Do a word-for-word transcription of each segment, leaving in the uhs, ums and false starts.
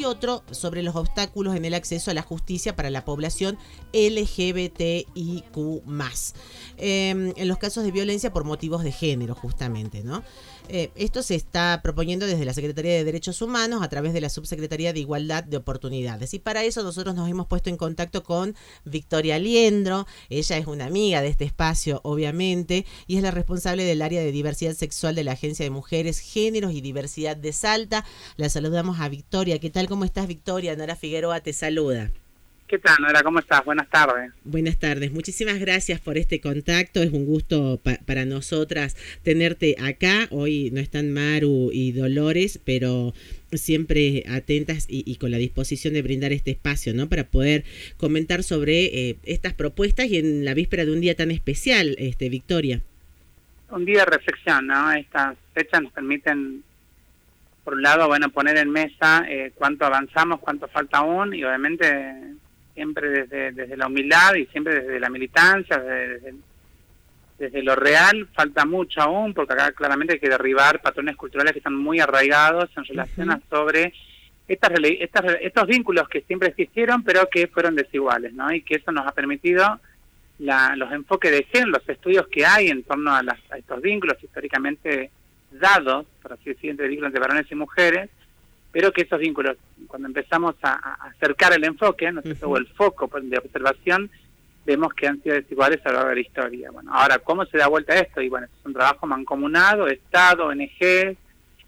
otro sobre los obstáculos en el acceso a la justicia para la población L G B T I Q más, eh, en los casos de violencia por motivos de género, justamente, ¿no? Eh, esto se está proponiendo desde la Secretaría de Derechos Humanos a través de la Subsecretaría de Igualdad de Oportunidades. Y para eso nosotros nos hemos puesto en contacto con Victoria Liendro. Ella es una amiga de este espacio, obviamente, y es la responsable del área de diversidad sexual de la Agencia de Mujeres, Géneros y Diversidad de Salta. La saludamos a Victoria. ¿Qué tal? ¿Cómo estás, Victoria? Nora Figueroa te saluda. ¿Qué tal, Nora? ¿Cómo estás? Buenas tardes. Buenas tardes. Muchísimas gracias por este contacto. Es un gusto pa- para nosotras tenerte acá. Hoy no están Maru y Dolores, pero siempre atentas y, y con la disposición de brindar este espacio, ¿no? Para poder comentar sobre eh, estas propuestas y en la víspera de un día tan especial, este, Victoria. Un día de reflexión, ¿no? Estas fechas nos permiten, por un lado, bueno, poner en mesa eh, cuánto avanzamos, cuánto falta aún, y obviamente siempre desde, desde la humildad y siempre desde la militancia, desde, desde, desde lo real, falta mucho aún, porque acá claramente hay que derribar patrones culturales que están muy arraigados en relación uh-huh. a sobre estas, estas, estos vínculos que siempre existieron, pero que fueron desiguales, ¿no? Y que eso nos ha permitido la, los enfoques de género, los estudios que hay en torno a, las, a estos vínculos históricamente dados, por así decir, entre vínculos entre varones y mujeres, pero que esos vínculos, cuando empezamos a, a acercar el enfoque, ¿no? Uh-huh. o el foco de observación, vemos que han sido desiguales a lo largo de la historia. Bueno, ahora, ¿cómo se da vuelta esto? Y bueno, es un trabajo mancomunado, Estado, O N G,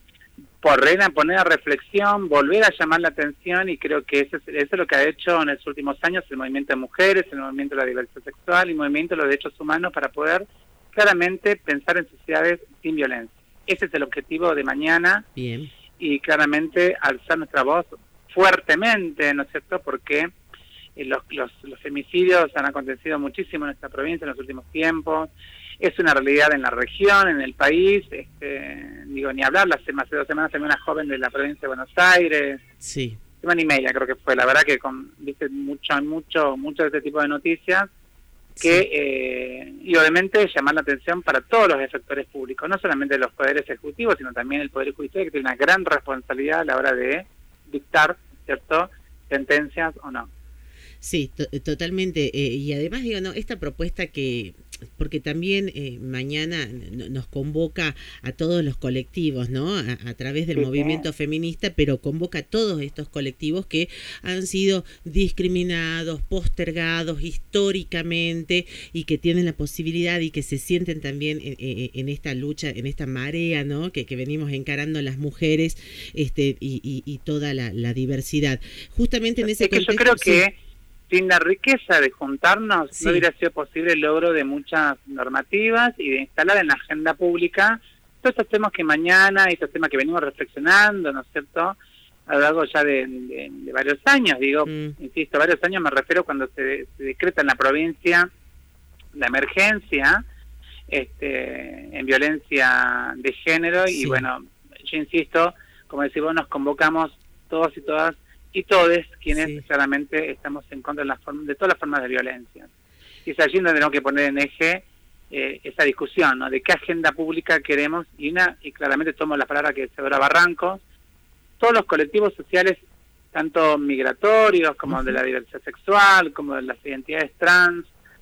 por regla, poner a reflexión, volver a llamar la atención, y creo que eso es, eso es lo que ha hecho en los últimos años el movimiento de mujeres, el movimiento de la diversidad sexual y el movimiento de los derechos humanos, para poder claramente pensar en sociedades sin violencia. Ese es el objetivo de mañana. Bien. Y claramente alzar nuestra voz fuertemente, ¿no es cierto?, porque eh, los, los, los femicidios han acontecido muchísimo en nuestra provincia en los últimos tiempos, es una realidad en la región, en el país, este, digo, ni hablar, hace más de dos semanas también una joven de la provincia de Buenos Aires, sí, semana y media creo que fue, la verdad que con, viste, mucho, mucho, mucho de este tipo de noticias, que sí. eh, y obviamente llamar la atención para todos los efectores públicos, no solamente los poderes ejecutivos, sino también el Poder Judicial, que tiene una gran responsabilidad a la hora de dictar, ¿cierto?, sentencias o no. Sí, to- totalmente. Eh, y además, digo, no, esta propuesta que, porque también eh, mañana n- nos convoca a todos los colectivos, ¿no? A, a través del sí, movimiento sí. feminista, pero convoca a todos estos colectivos que han sido discriminados, postergados históricamente, y que tienen la posibilidad y que se sienten también en, en, en esta lucha, en esta marea, ¿no? Que, que venimos encarando las mujeres, este, y, y, y toda la, la diversidad. Justamente en ese es que contexto, yo creo que sí. sin la riqueza de juntarnos, sí. no hubiera sido posible el logro de muchas normativas y de instalar en la agenda pública todos estos temas que mañana, y estos temas que venimos reflexionando, ¿no es cierto?, a lo largo ya de, de, de varios años, digo, mm. insisto, varios años me refiero cuando se, se decreta en la provincia la emergencia este, en violencia de género, sí. y bueno, yo insisto, como decís vos, nos convocamos todos y todas, y todos quienes sí. claramente estamos en contra de, la forma, de todas las formas de violencia. Y es allí donde tenemos que poner en eje eh, esa discusión, ¿no?, de qué agenda pública queremos, y una y claramente tomo la palabra que se Dora Barrancos, todos los colectivos sociales, tanto migratorios como uh-huh. de la diversidad sexual, como de las identidades trans,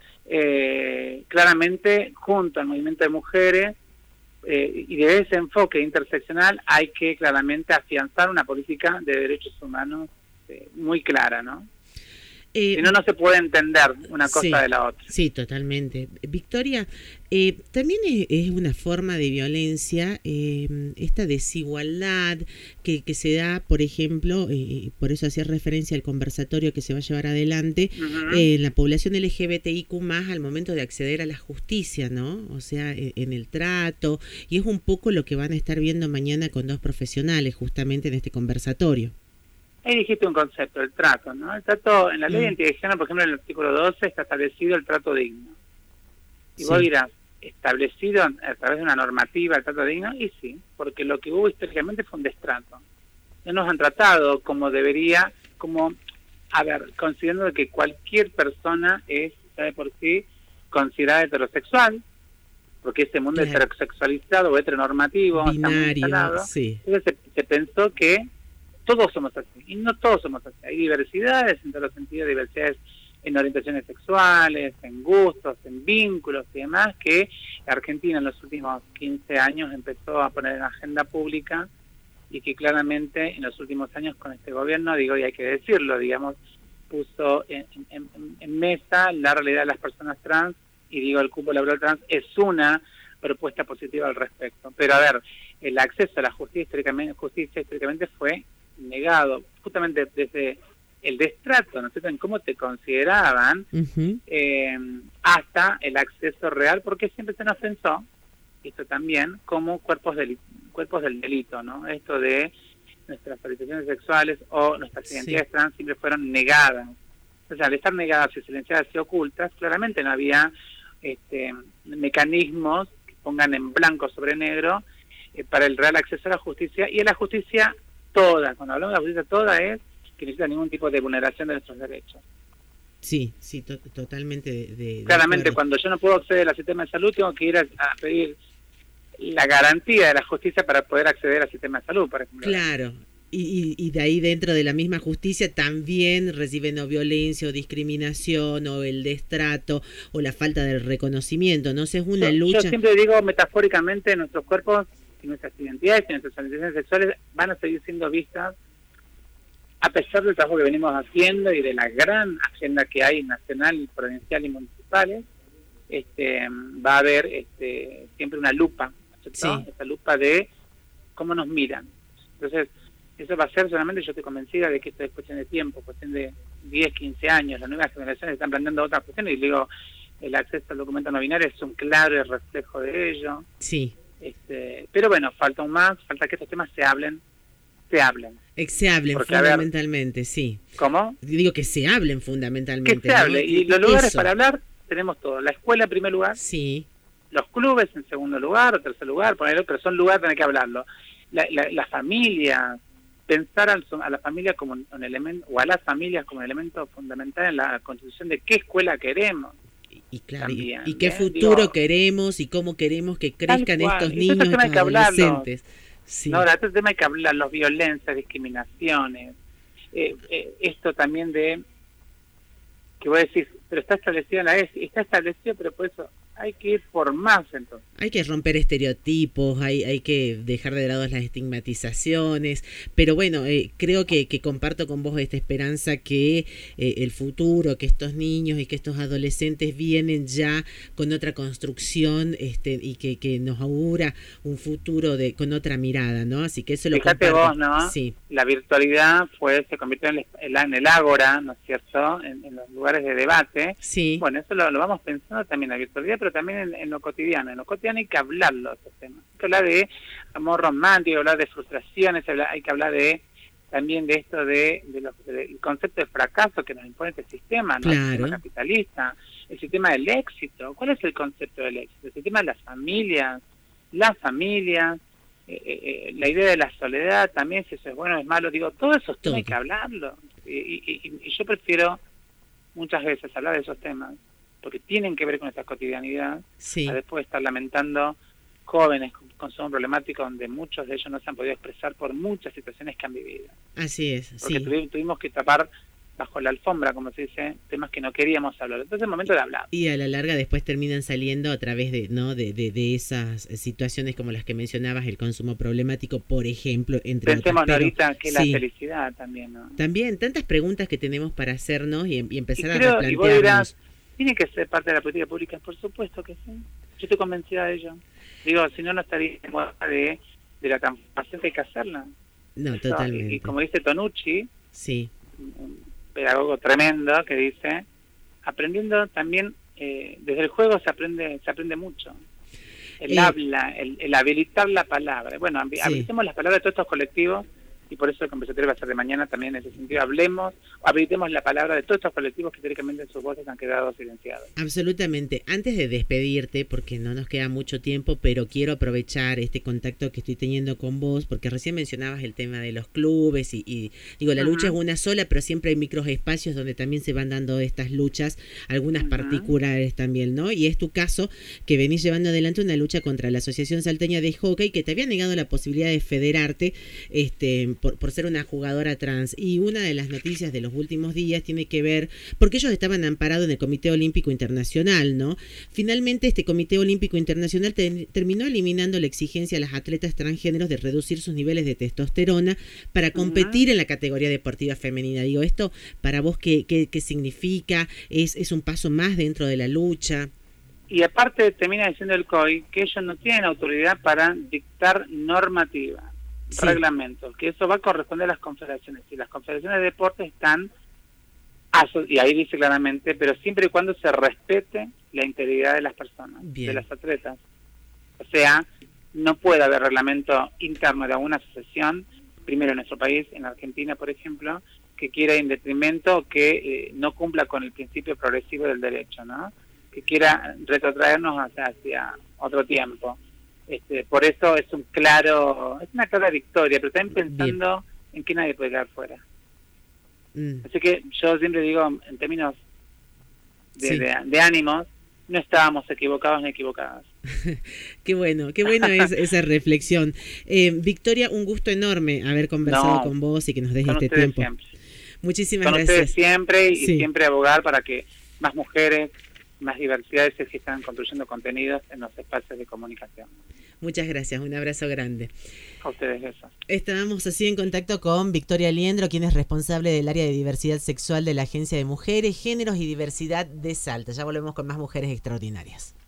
eh, claramente junto al movimiento de mujeres, Eh, y de ese enfoque interseccional hay que claramente afianzar una política de derechos humanos eh, muy clara, ¿no? Eh, si no, no se puede entender una cosa sí, de la otra. Sí, totalmente. Victoria, eh, también es, es una forma de violencia eh, esta desigualdad que, que se da, por ejemplo, eh, por eso hacía referencia al conversatorio que se va a llevar adelante, uh-huh. eh, en la población L G B T I Q más, al momento de acceder a la justicia, ¿no? O sea, en, en el trato, y es un poco lo que van a estar viendo mañana con dos profesionales justamente en este conversatorio. Ahí dijiste un concepto, el trato, ¿no? El trato, en la ley de identidad de género, por ejemplo, en el artículo doce está establecido el trato digno. Y sí. vos dirás, ¿establecido a través de una normativa el trato digno? Y sí, porque lo que hubo históricamente fue un destrato. No nos han tratado como debería, como, a ver, considerando que cualquier persona es, ya de por sí, considerada heterosexual, porque este mundo claro. heterosexualizado o heteronormativo binario, está muy instalado. Sí. Entonces se, se pensó que todos somos así, y no todos somos así. Hay diversidades en todos los sentidos, diversidades en orientaciones sexuales, en gustos, en vínculos y demás, que Argentina en los últimos quince años empezó a poner en agenda pública y que claramente en los últimos años con este gobierno, digo, y hay que decirlo, digamos, puso en, en, en mesa la realidad de las personas trans, y digo, el cupo laboral trans es una propuesta positiva al respecto. Pero a ver, el acceso a la justicia históricamente, justicia históricamente fue negado, justamente desde el destrato, ¿no es cierto?, en cómo te consideraban, uh-huh. eh, hasta el acceso real, porque siempre se nos pensó, esto también, como cuerpos del, cuerpos del delito, ¿no? Esto de nuestras orientaciones sexuales o nuestras identidades sí. trans siempre fueron negadas. O sea, al estar negadas y silenciadas y ocultas, claramente no había este, mecanismos que pongan en blanco sobre negro eh, para el real acceso a la justicia, y a la justicia toda. Cuando hablamos de la justicia toda es que no exista ningún tipo de vulneración de nuestros derechos. Sí, sí, to- totalmente. De, de, claramente, de cuando yo no puedo acceder al sistema de salud, tengo que ir a, a pedir la garantía de la justicia para poder acceder al sistema de salud, por ejemplo. Claro. Y, y, y de ahí dentro de la misma justicia también reciben o violencia o discriminación o el destrato o la falta de reconocimiento, ¿no? O sea, es una yo, lucha. Yo siempre digo metafóricamente, nuestros cuerpos y nuestras identidades y nuestras orientaciones sexuales van a seguir siendo vistas a pesar del trabajo que venimos haciendo y de la gran agenda que hay nacional, provincial y municipales. Este, va a haber este, siempre una lupa, ¿cierto? Sí. Esa lupa de cómo nos miran. Entonces, eso va a ser solamente, yo estoy convencida de que esto es cuestión de tiempo, cuestión de diez, quince años, las nuevas generaciones están planteando otras cuestiones, y digo, el acceso al documento no binario es un claro reflejo de ello. Sí. Este, pero bueno, falta aún más, falta que estos temas se hablen, se hablen. Se hablen Porque, fundamentalmente, ver, sí. ¿Cómo? Digo que se hablen fundamentalmente. Que se hable, ¿no? Y los lugares eso. Para hablar tenemos todo. La escuela en primer lugar. Sí. Los clubes en segundo lugar o tercer lugar, ponerlo, pero son lugares donde hay que hablarlo. La, la, la familia, pensar al, a la familia como un elemento, o a las familias como un elemento fundamental en la constitución de qué escuela queremos. Y, y claro, también, y, y qué ¿eh? futuro Digo, queremos y cómo queremos que crezcan estos niños, estos estos adolescentes. Sí. No, ahora, este tema hay que hablar, los violencias, discriminaciones, eh, eh, esto también de, que voy a decir, pero está establecido en la E S I, está establecido, pero por eso hay que ir por más entonces. Hay que romper estereotipos, hay hay que dejar de lado las estigmatizaciones, pero bueno, eh, creo que, que comparto con vos esta esperanza que eh, el futuro, que estos niños y que estos adolescentes vienen ya con otra construcción este y que, que nos augura un futuro de con otra mirada, ¿no? Así que eso lo Fíjate comparto. vos, ¿no? Sí. La virtualidad fue se convirtió en el, en el ágora, ¿no es cierto?, en, en los lugares de debate. Sí. Bueno, eso lo, lo vamos pensando también, la virtualidad, pero también en, en lo cotidiano. En lo cotidiano hay que hablarlo, esos temas. Hay que hablar de amor romántico, hay que hablar de frustraciones, hay que hablar de también de esto de, de los, de, el concepto de fracaso que nos impone este sistema, ¿no? Claro. El sistema capitalista, el sistema del éxito. ¿Cuál es el concepto del éxito? El sistema de las familias, las familias, eh, eh, la idea de la soledad también, si eso es bueno o es malo. Digo, todo eso Todo. hay que hablarlo. Y, y, y yo prefiero muchas veces hablar de esos temas porque tienen que ver con esta cotidianidad, sí. a después estar lamentando jóvenes con consumo problemático donde muchos de ellos no se han podido expresar por muchas situaciones que han vivido. Así es, porque sí. tuvimos, tuvimos que tapar bajo la alfombra, como se dice, temas que no queríamos hablar. Entonces es el momento de hablar. Y a la larga después terminan saliendo a través de no de, de, de esas situaciones como las que mencionabas, el consumo problemático, por ejemplo, entre Pensemos otras. Pero, ahorita que sí. la felicidad también, ¿no? También, tantas preguntas que tenemos para hacernos y, y empezar y a creo, replantearnos. Y vos dirás, ¿tiene que ser parte de la política pública? Por supuesto que sí. Yo estoy convencida de ello. Digo, si no, no estaría en moda de, de la transformación que hay que hacerla. No, Eso, totalmente. Y, y como dice Tonucci, sí. un pedagogo tremendo que dice, aprendiendo también, eh, desde el juego se aprende se aprende mucho. El eh, habla, el, el habilitar la palabra. Bueno, sí. habilitemos las palabras de todos estos colectivos, y por eso el conversatorio va a ser de mañana también en ese sentido. Hablemos, habilitemos la palabra de todos estos colectivos que teóricamente sus voces han quedado silenciados. Absolutamente. Antes de despedirte, porque no nos queda mucho tiempo, pero quiero aprovechar este contacto que estoy teniendo con vos, porque recién mencionabas el tema de los clubes y, y digo, la uh-huh. lucha es una sola, pero siempre hay microespacios donde también se van dando estas luchas, algunas uh-huh. particulares también, ¿no? Y es tu caso que venís llevando adelante una lucha contra la Asociación Salteña de Hockey, que te había negado la posibilidad de federarte, este por, por ser una jugadora trans. Y una de las noticias de los últimos días tiene que ver, porque ellos estaban amparados en el Comité Olímpico Internacional, ¿no? Finalmente este Comité Olímpico Internacional te, terminó eliminando la exigencia a las atletas transgéneros de reducir sus niveles de testosterona para competir uh-huh. en la categoría deportiva femenina. Digo, esto para vos, ¿qué, qué, qué significa? ¿Es, es un paso más dentro de la lucha? Y aparte termina diciendo el C O I que ellos no tienen autoridad para dictar normativa, sí. reglamentos, que eso va a corresponder a las confederaciones. Y las confederaciones de deporte están, y ahí dice claramente, pero siempre y cuando se respete la integridad de las personas, Bien. de las atletas. O sea, no puede haber reglamento interno de alguna asociación, primero en nuestro país, en Argentina, por ejemplo, que quiera en detrimento que eh, no cumpla con el principio progresivo del derecho, ¿no? Que quiera retrotraernos hacia, hacia otro tiempo. Este, por eso es un claro, es una clara victoria, pero también pensando Bien. en que nadie puede quedar fuera. Mm. Así que yo siempre digo, en términos de, sí. de, de ánimos, no estábamos equivocados ni equivocadas. Qué bueno, qué bueno es esa reflexión. Eh, Victoria, un gusto enorme haber conversado no, con vos y que nos des este tiempo. Siempre. Muchísimas con gracias. Ustedes siempre y sí. siempre abogar para que más mujeres, más diversidades se están construyendo contenidos en los espacios de comunicación. Muchas gracias, un abrazo grande. A ustedes eso. Estábamos así en contacto con Victoria Liendro, quien es responsable del área de diversidad sexual de la Agencia de Mujeres, Géneros y Diversidad de Salta. Ya volvemos con más Mujeres Extraordinarias.